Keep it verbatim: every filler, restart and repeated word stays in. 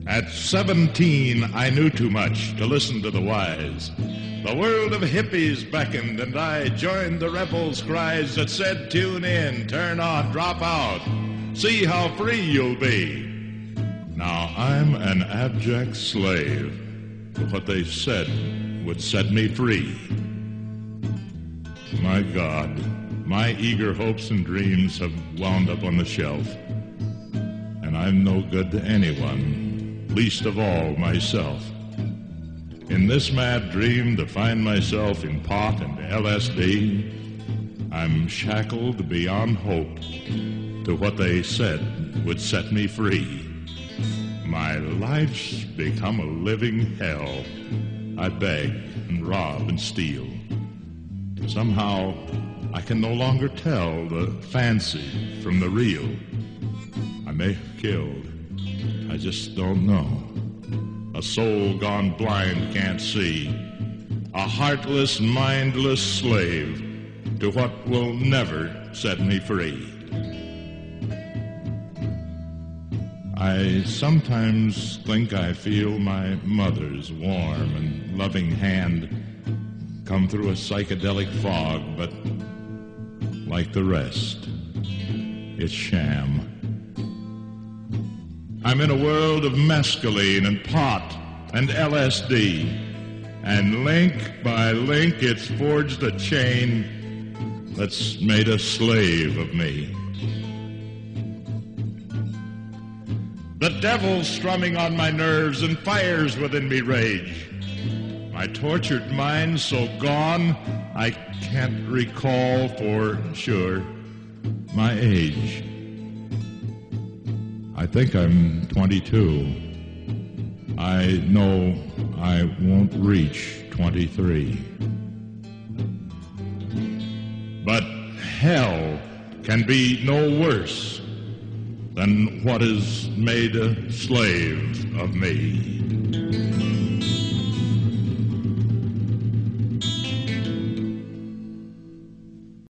At seventeen, I knew too much to listen to the wise. The world of hippies beckoned, and I joined the rebels' cries that said, tune in, turn on, drop out, see how free you'll be. Now I'm an abject slave to what they said would set me free. My God, my eager hopes and dreams have wound up on the shelf, and I'm no good to anyone, least of all myself. In this mad dream to find myself in pot and L S D, I'm shackled beyond hope to what they said would set me free. My life's become a living hell. I beg and rob and steal. Somehow I can no longer tell the fancy from the real. I may have killed, I just don't know. A soul gone blind can't see. A heartless, mindless slave to what will never set me free. I sometimes think I feel my mother's warm and loving hand come through a psychedelic fog, but like the rest, it's sham. I'm in a world of mescaline and pot and L S D, and link by link it's forged a chain that's made a slave of me. The devil's strumming on my nerves and fires within me rage. My tortured mind so gone I can't recall for sure my age. I think I'm twenty-two. I know I won't reach twenty-three. But hell can be no worse than what has made a slave of me.